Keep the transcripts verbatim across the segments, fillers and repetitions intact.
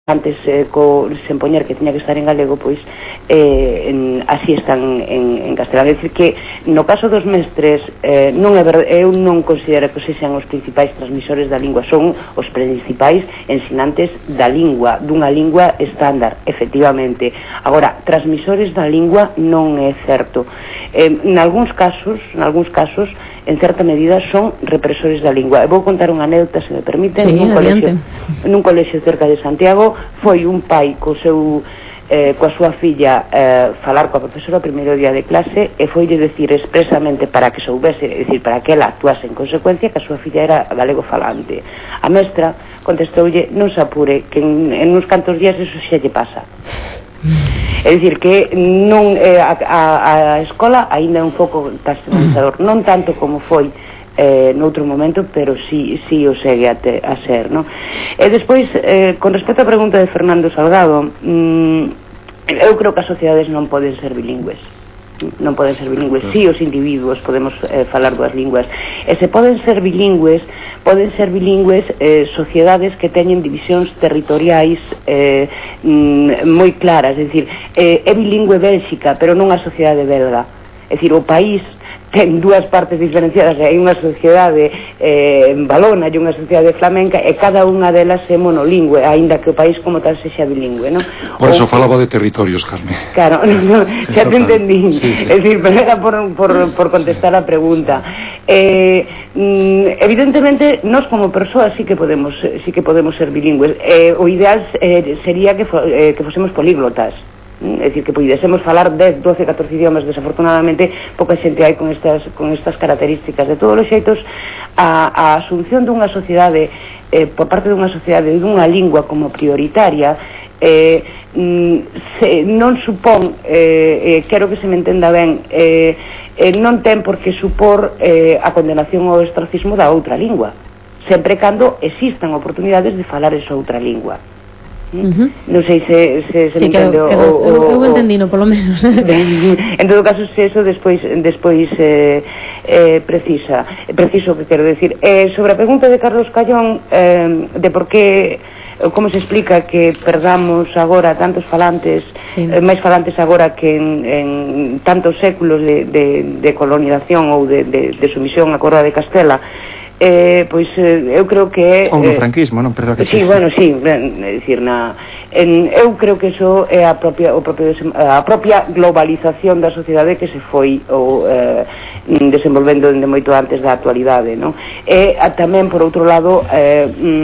antes eh, co, sen poñer que tiña que estar en galego, pois eh, en, así están en, en castelán. É dicir que no caso dos mestres eh, non é ver, eu non considero que sexan os principais transmisores da lingua, son os principais ensinantes da lingua, dunha lingua estándar, efectivamente. Agora, transmisores da lingua non é certo. Eh, en algúns casos, en algúns casos en certa medida son represores da lingua. Eu vou contar unha anécdota, se me permiten. Sí, nun colexio, adiante. nun colexio cerca de Santiago, foi un pai co seu eh, coa súa filla eh, falar coa profesora o primeiro día de clase e foille decir expresamente para que soubese, é dicir, para que ela actuase en consecuencia, que a súa filla era galego falante. A mestra contestoulle: non se apure, que en, en uns cantos días eso xa lle pasa. É dicir que non eh, a, a, a escola aínda é un foco castellanizador, non tanto como foi eh, noutro momento, pero sí, sí o segue a, te, a ser, non? E despois, eh, con respecto á pregunta de Fernando Salgado, mm, eu creo que as sociedades non poden ser bilingües, non poden ser bilingües. Sí, os individuos podemos eh, falar dúas linguas, e se poden ser bilingües, poden ser bilingües eh, sociedades que teñen divisións territoriais eh, mm, moi claras. É dicir, eh, é bilingüe Bélxica, pero non a sociedade belga. É dicir, o país ten dúas partes diferenciadas, hai unha sociedade eh, valona e unha sociedade flamenca, e cada unha delas é monolingüe, aínda que o país como tal sexa bilingüe, non? Por eso o, falaba de territorios, Carmen. Claro, no, xa te entendí. Sí, sí. É dicir, pero era por, por, por contestar a pregunta. Eh, mm, evidentemente, nós como persoas sí que podemos, sí que podemos ser bilingües. Eh, o ideal eh, sería que, fo, eh, que fosemos políglotas. É dicir, que pudésemos falar dez, doce, catorce idiomas. Desafortunadamente pouca xente hai con estas, con estas características. De todos os xeitos, a, a asunción dunha sociedade eh, por parte dunha sociedade dunha lingua como prioritaria eh, se, non supón eh, eh, quero que se me entenda ben, eh, eh, non ten por que supor eh, a condenación ao ostracismo da outra lingua, sempre cando existan oportunidades de falar esa outra lingua. Uh-huh. Non sei se, se, se sí, me entende o, o, eu, eu entendino, polo menos. En todo caso, se eso despois despois eh, eh, precisa preciso que quero decir eh, sobre a pregunta de Carlos Callón eh, de por que, como se explica que perdamos agora tantos falantes, sí. eh, máis falantes agora que en, en tantos séculos de, de, de colonización ou de, de, de sumisión á Coroa de Castela. Eh, pois eh, eu creo que é ou no eh, franquismo, non? Perdón, que sí, bueno, sí, é dicir, na, en, eu creo que eso é a propia, o propio, a propia globalización da sociedade que se foi ou, eh, desenvolvendo dende moito antes da actualidade, non? E a, tamén, por outro lado, eh,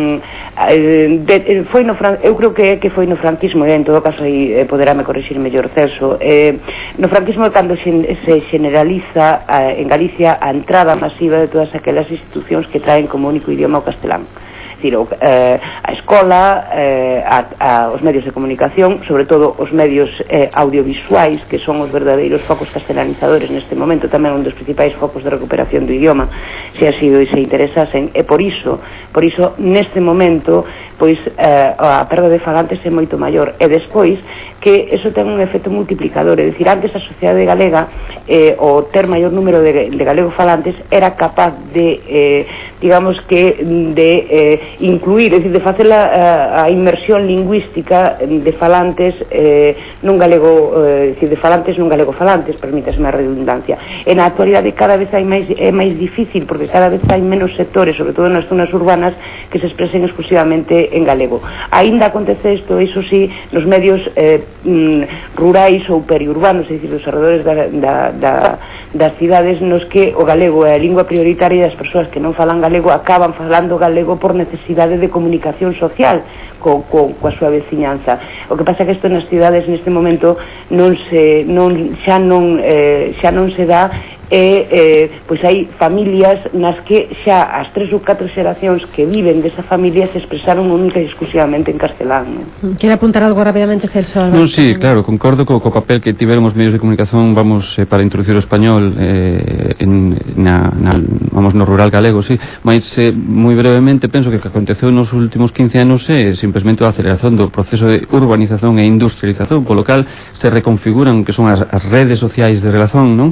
eh, de, foi no, eu creo que que foi no franquismo, e en todo caso aí eh, poderame corrixir mellor Celso, eh, no franquismo cando se, se generaliza eh, en Galicia a entrada masiva de todas aquelas institucións que traen como único idioma o castelán. É dicir, eh, a escola, eh, a, a, os medios de comunicación, sobre todo os medios eh, audiovisuais, que son os verdadeiros focos castelanizadores neste momento, tamén un dos principais focos de recuperación do idioma, se así e se interesasen, e por iso, por iso neste momento, pois eh, a perda de falantes é moito maior, e despois que eso ten un efecto multiplicador. É dicir, antes a sociedade galega, eh, o ter maior número de, de galegos falantes era capaz de, eh, digamos que de eh, incluir, é dicir, de facer a, a inmersión lingüística de falantes eh, nun galego, eh, dicir, de falantes nun galego falantes, permítaseme a redundancia. En a actualidade cada vez hai máis, é máis difícil, porque cada vez hai menos sectores, sobre todo nas zonas urbanas, que se expresen exclusivamente en galego. Aínda acontece isto, iso sí, nos medios eh, mm, rurais ou periurbanos, é dicir, dos arredores da, da, da, das cidades, nos que o galego é a lingua prioritaria, e as persoas que non falan galego acaban falando galego por necesidade de comunicación social co, co, coa súa veciñanza. O que pasa é que isto nas cidades neste momento non se, non, xa, non, eh, xa non se dá, e eh, pois hai familias nas que xa as tres ou catro xeracións que viven desa familia se expresaron única e exclusivamente en castelán, non? Quere apuntar algo rapidamente, Celso? Non, sí, claro, concordo co, co papel que tiveron os medios de comunicación, vamos, eh, para introducir o español eh, en, na, na, vamos, no rural galego, sí, mas eh, moi brevemente penso que o que aconteceu nos últimos quince anos é simplesmente a aceleración do proceso de urbanización e industrialización, polo cal se reconfiguran que son as, as redes sociais de relación, non?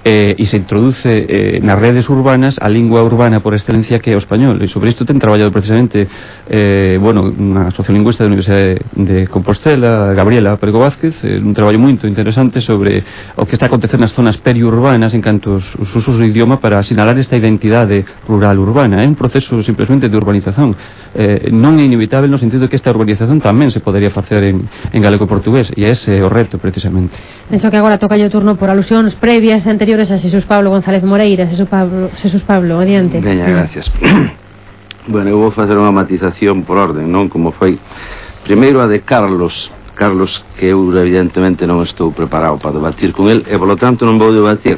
eh, e se introduce eh, nas redes urbanas a lingua urbana por excelencia que é o español, e sobre isto ten traballado precisamente eh, bueno, unha sociolingüista da Universidade de Compostela, Gabriela Perego Vázquez, eh, un traballo moito interesante sobre o que está a acontecer nas zonas periurbanas en canto os, os usos do idioma para asinalar esta identidade rural urbana. É un proceso simplemente de urbanización, eh, non é inevitable no sentido que esta urbanización tamén se podería facer en, en galego-portugués, e ese é o reto precisamente. Penso que agora toca o turno por alusións previas e anteriores a Xesús Pablo González Moreira. Xesús Pablo, Xesús Pablo, adiante. Veña, gracias. Bueno, eu vou facer unha matización por orden, non? Como foi primeiro a de Carlos Carlos, que eu evidentemente non estou preparado para debatir con el, e polo tanto non vou debatir,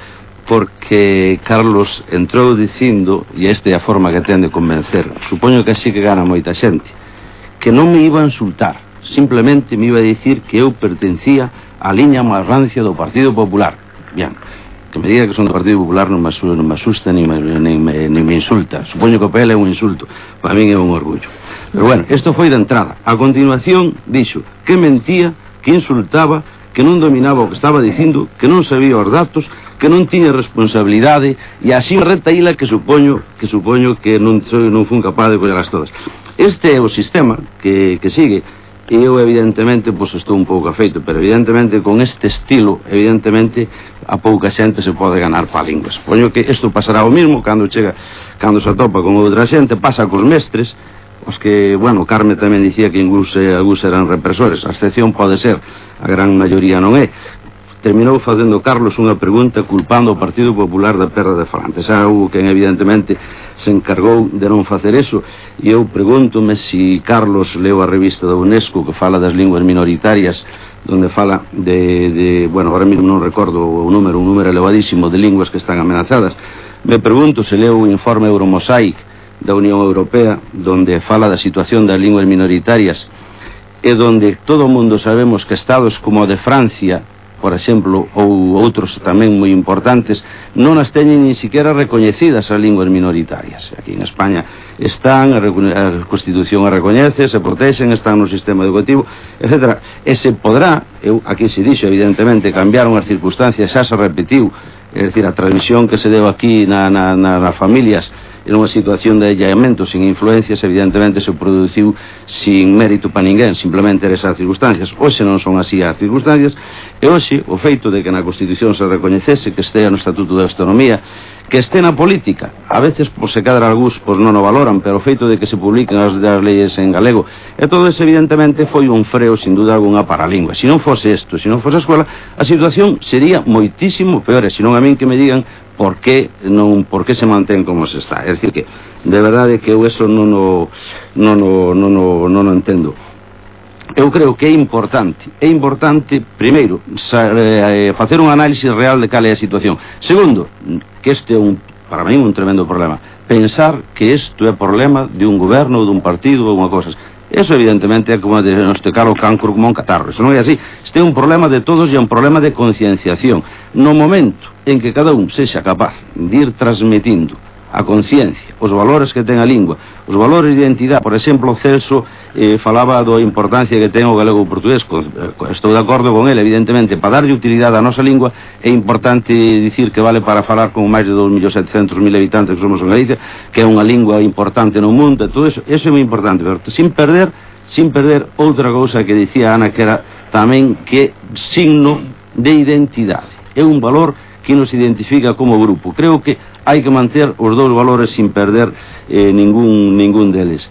porque Carlos entrou dicindo, e esta é a forma que ten de convencer, supoño que así que gana moita xente, que non me iba a insultar, simplemente me iba a dicir que eu pertencía á liña máis rancia do Partido Popular. Bien, que me diga que son do Partido Popular non me, non me asusta ni me, ni, me, ni me insulta. Supoño que o P L é un insulto, para min é un orgullo. Pero bueno, isto foi de entrada. A continuación dixo que mentía, que insultaba, que non dominaba o que estaba dicindo, que non sabía os datos, que non tiña responsabilidade, e así retaíla que supoño que supoño que non, soy, non fun capaz de colleras todas. Este é o sistema que, que sigue. E eu evidentemente pois estou un pouco afeito, pero evidentemente con este estilo evidentemente a pouca xente se pode ganar pa lingua. Supoño que isto pasará o mismo cando chega, cando se atopa con outra xente, pasa cos mestres, os que, bueno, Carme tamén dicía que algúns, algúns eran represores, a excepción pode ser, a gran maioría non é. Terminou facendo Carlos unha pregunta culpando o Partido Popular da perda de falantes. Xa houve quen evidentemente se encargou de non facer eso, e eu pregúntome se Carlos leu a revista da UNESCO que fala das linguas minoritarias, donde fala de, de bueno, ahora mesmo non recordo o número, un número elevadísimo de linguas que están amenazadas. Me pregunto se leu o informe Euromosaic da Unión Europea, donde fala da situación das linguas minoritarias, e donde todo o mundo sabemos que estados como o de Francia, por exemplo, ou outros tamén moi importantes, non as teñen ni siquiera recoñecidas as linguas minoritarias. Aquí en España están, a, a Constitución a recoñece, se protexen, están no sistema educativo, etcétera. E se podrá, eu, aquí se dixo, evidentemente, cambiaron as circunstancias, xa se repetiu, é dicir, a transmisión que se deu aquí na, na, na, nas familias, en unha situación de allamento sin influencias, evidentemente se produciu sin mérito para ninguén, simplemente eran esas circunstancias. Hoxe non son así as circunstancias, e hoxe o feito de que na Constitución se recoñecese, que estea no Estatuto de Autonomía, que este na política, a veces por se cadra algús pois non o valoran, pero o feito de que se publiquen as, as leyes en galego, e todo eso evidentemente foi un freo sin duda alguna para a lingua. Se non fose isto, se non fose a escola, a situación sería moitísimo peor, e se non a min que me digan por que non, por que se mantén como se está. É dicir que, de verdade que eu eso non o, non o, non o, non o entendo. Eu creo que é importante, é importante, primeiro, eh, facer un análisis real de cal é a situación. Segundo, que este é un, para mí, un tremendo problema. Pensar que isto é problema de un goberno ou de un partido ou unha cosa. Eso evidentemente é como diagnosticar o cancro como un catarro. Eso non é así. Este é un problema de todos e é un problema de concienciación. No momento en que cada un sexa capaz de ir transmitindo a conciencia, os valores que ten a lingua, os valores de identidade. Por exemplo, Celso eh, falaba da importancia que ten o galego portugués. Estou de acordo con ele, evidentemente, para darlle utilidade á nosa lingua é importante dicir que vale para falar con máis de dos millóns setecentos mil habitantes que somos en Galicia, que é unha lingua importante no mundo, e todo eso, eso é moi importante, pero sin perder, sin perder outra cousa que dicía Ana, que era tamén que signo de identidade, é un valor que nos identifica como grupo. Creo que hai que manter os dous valores sin perder eh, ningún, ningún deles.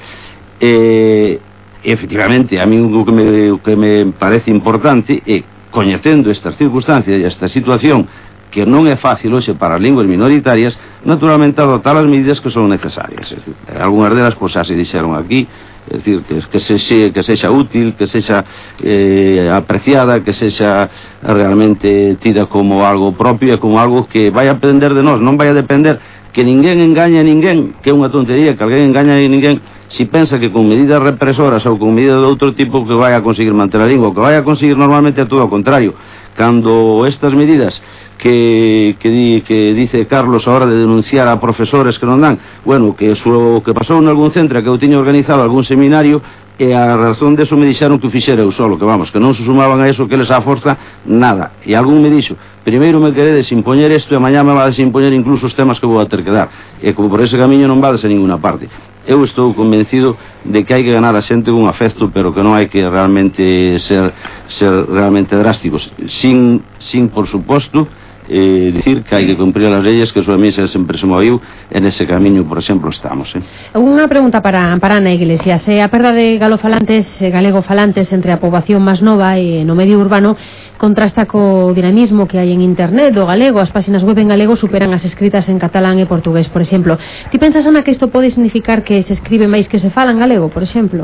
Eh, efectivamente, a mí o que, me, o que me parece importante é, coñecendo estas circunstancias e esta situación que non é fácil hoxe para as linguas minoritarias, naturalmente adoptar as medidas que son necesarias. É dicir, algunhas delas pois, xa se dixeron aquí, é dicir, que, que, se, que sexa útil, que sexa eh, apreciada, que sexa realmente tida como algo propio e como algo que vai a depender de nós, non vai a depender que ninguén engañe a ninguén, que é unha tontería que alguén engaña a ninguén si pensa que con medidas represoras ou con medidas de outro tipo que vai a conseguir manter a lingua, que vai a conseguir normalmente a todo o contrario, cando estas medidas que, que, di, que dice Carlos a hora de denunciar a profesores que non dan, bueno, que o que pasou en algún centro que eu tiña organizado algún seminario, e a razón deso me dixeron que o fixera eu solo, que vamos, que non se sumaban a eso, que les a forza nada, e algún me dixo, primeiro me queredes impoñer isto e mañá me vades impoñer incluso os temas que vou a ter que dar, e como por ese camiño non vades a ninguna parte. Eu estou convencido de que hai que ganar a xente con afecto, pero que non hai que realmente ser, ser realmente drásticos, sin, sin por suposto, eh, dicir que hai que cumprir as leyes, que a súa misa sempre se moviu, en ese camiño, por exemplo, estamos. Eh? Unha pregunta para, para Ana Iglesias. Eh, a perda de galofalantes, eh, galegofalantes entre a poboación máis nova e no medio urbano contrasta co dinamismo que hai en internet do galego. As páxinas web en galego superan as escritas en catalán e portugués, por exemplo. Ti pensas, Ana, que isto pode significar que se escribe máis que se fala en galego, por exemplo?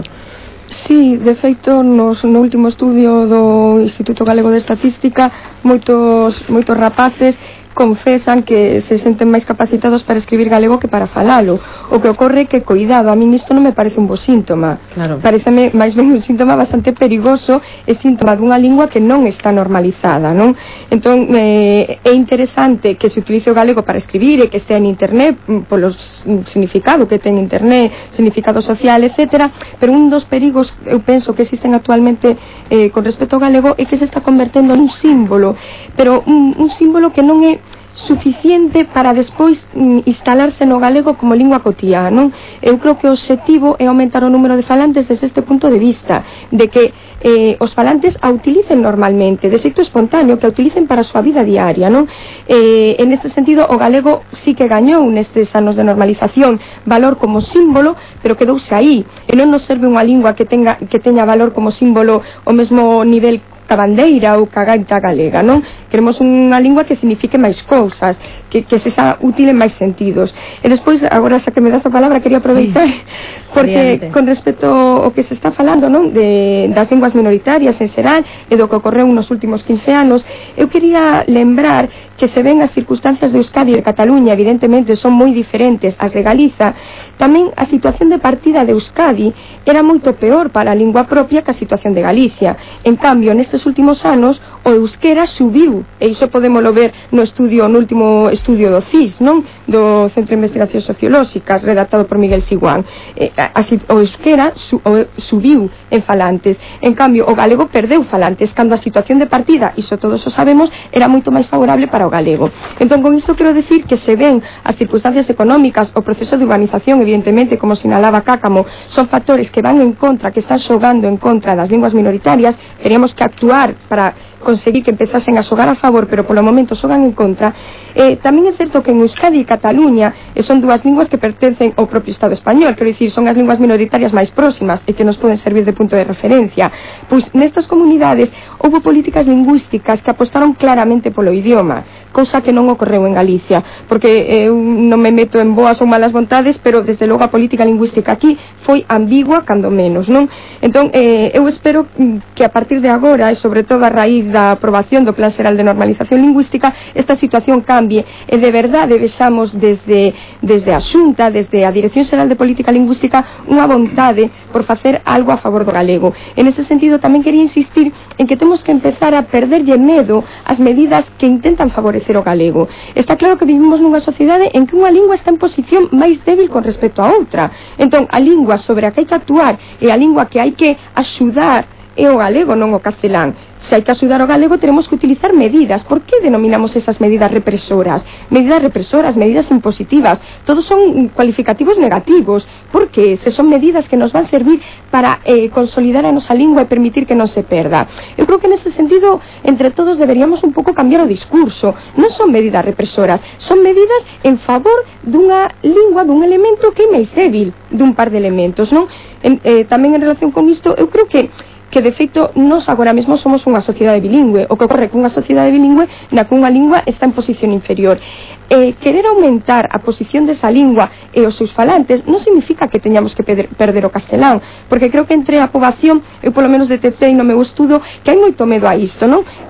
Sí, de feito, nos, no último estudio do Instituto Galego de Estatística, moitos, moitos rapaces confesan que se senten máis capacitados para escribir galego que para falalo. O que ocorre que, coidado, a min isto non me parece un bo síntoma. Claro. Pareceme máis ben un síntoma bastante perigoso, é síntoma dunha lingua que non está normalizada, non? Entón, eh, é interesante que se utilice o galego para escribir e que estea en internet polo significado que ten internet, significado social, etcétera, pero un dos perigos, eu penso, que existen actualmente eh, con respecto ao galego é que se está convertendo nun símbolo, pero un, un símbolo que non é suficiente para despois mm, instalarse no galego como lingua cotiá, non? Eu creo que o obxectivo é aumentar o número de falantes desde este punto de vista, de que eh, os falantes a utilicen normalmente, de xeito espontáneo, que a utilicen para a súa vida diaria, non? Eh, en este sentido, o galego sí que gañou nestes anos de normalización valor como símbolo, pero quedouse aí, e non nos serve unha lingua que tenga que teña valor como símbolo o mesmo nivel ca bandeira ou ca gaita galega, non? Queremos unha lingua que signifique máis cousas, que, que se xa útil en máis sentidos. E despois, agora xa que me das a palabra, quería aproveitar, sí, porque Adiante. Con respecto ao que se está falando, non? De, das linguas minoritarias en xeral, e do que ocorreu nos últimos quince anos, eu quería lembrar que se ven as circunstancias de Euskadi e de Cataluña, evidentemente son moi diferentes ás de Galiza. Tamén a situación de partida de Euskadi era moito peor para a lingua propia que a situación de Galicia. En cambio, nestes últimos anos, o euskera subiu, e iso podémolo ver no estudio, no último estudio do C I S, non? Do Centro de Investigacións Sociolóxicas, redactado por Miguel Siguán. Eh, así, o euskera su, o, subiu en falantes. En cambio, o galego perdeu falantes, cando a situación de partida, iso todos o sabemos, era moito máis favorable para o galego. Entón, con isto quero decir que se ven as circunstancias económicas, o proceso de urbanización, evidentemente, como sinalaba Cácamo, son factores que van en contra, que están xogando en contra das linguas minoritarias. Teríamos que actuar para conseguir que empezasen a xogar a favor, pero polo momento xogan en contra. Eh, tamén é certo que en Euskadi e Cataluña eh, son dúas linguas que pertencen ao propio Estado español, quero dicir, son as linguas minoritarias máis próximas e que nos poden servir de punto de referencia. Pois nestas comunidades houve políticas lingüísticas que apostaron claramente polo idioma, cousa que non ocorreu en Galicia, porque eu non me meto en boas ou malas vontades, pero desde logo a política lingüística aquí foi ambigua cando menos, non? Entón, eh, eu espero que a partir de agora, e sobre todo a raíz da aprobación do Plan Xeral de Normalización Lingüística, esta situación cambie e de verdade vexamos desde, desde a Xunta, desde a Dirección Xeral de Política Lingüística, unha vontade por facer algo a favor do galego. En ese sentido, tamén quería insistir en que temos que empezar a perderlle medo ás medidas que intentan favorecer o galego. Está claro que vivimos nunha sociedade en que unha lingua está en posición máis débil con respecto a outra. Entón, a lingua sobre a que hai que actuar e a lingua que hai que axudar é o galego, non o castelán. Se hai que axudar o galego, teremos que utilizar medidas. Por que denominamos esas medidas represoras? Medidas represoras, medidas impositivas. Todos son cualificativos negativos. Por que? Se son medidas que nos van servir para eh, consolidar a nosa lingua e permitir que non se perda. Eu creo que nese sentido, entre todos, deberíamos un pouco cambiar o discurso. Non son medidas represoras, son medidas en favor dunha lingua, dun elemento que é máis débil, dun par de elementos, non? En, eh, tamén en relación con isto, eu creo que que de feito nós agora mesmo somos unha sociedade bilingüe, o que ocorre con unha sociedade bilingüe na que unha lingua está en posición inferior. Eh, querer aumentar a posición desa lingua e os seus falantes non significa que teñamos que perder, perder o castelán, porque creo que entre a poboación, eu polo menos detectei no meu estudo que hai moito medo a isto, non?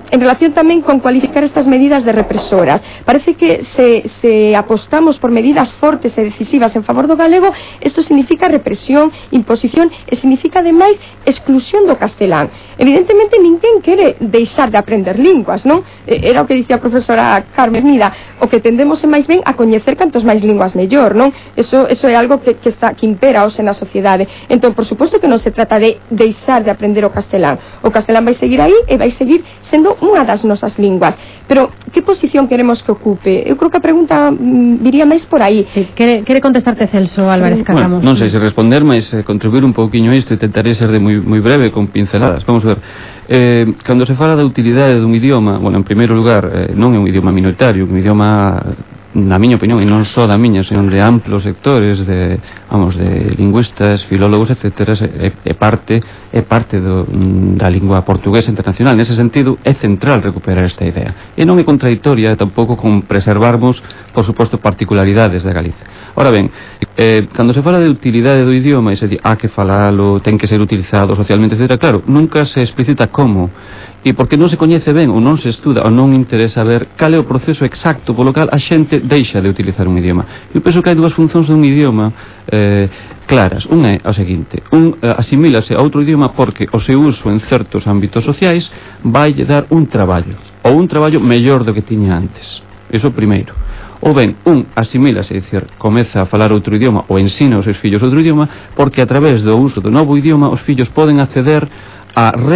en relación tamén con cualificar estas medidas de represoras. Parece que se, se apostamos por medidas fortes e decisivas en favor do galego, isto significa represión, imposición e significa ademais exclusión do castelán. Evidentemente ninguén quere deixar de aprender linguas, non? Era o que dicía a profesora Carmen, mira, o que tendemos é máis ben a coñecer cantos máis linguas mellor, non? Eso, eso é algo que, que, está, que impera hoxe na sociedade. Entón, por suposto que non se trata de deixar de aprender o castelán. O castelán vai seguir aí e vai seguir sendo unha das nosas linguas. Pero, que posición queremos que ocupe? Eu creo que a pregunta mm, viría máis por aí. Sí, quere, quere contestarte Celso Álvarez Carramo. Bueno, non sei se responder, mas eh, contribuir un pouquiño a isto e tentaré ser de moi, moi breve con pinceladas. Vamos a ver. Eh, cando se fala da utilidade dun idioma, bueno, en primeiro lugar, eh, non é un idioma minoritario, un idioma, na miña opinión, e non só da miña, senón de amplos sectores de, vamos, de lingüistas, filólogos, etcétera, é, é parte é parte do, da lingua portuguesa internacional. Nese sentido, é central recuperar esta idea. E non é contradictoria tampouco con preservarmos, por suposto, particularidades da Galicia. Ora ben, eh, cando se fala de utilidade do idioma, e se di, ah, que falalo, ten que ser utilizado socialmente, etcétera, claro, nunca se explicita como, e porque non se coñece ben, ou non se estuda, ou non interesa ver cal é o proceso exacto polo cal a xente deixa de utilizar un idioma. Eu penso que hai dúas funcións dun idioma eh, claras. Unha é a seguinte: un eh, asimílase a outro idioma porque o seu uso en certos ámbitos sociais vai dar un traballo, ou un traballo mellor do que tiña antes. Iso primeiro. Ou ben, un asimílase, é dicir, comeza a falar outro idioma ou ensina aos seus fillos outro idioma porque a través do uso do novo idioma os fillos poden acceder a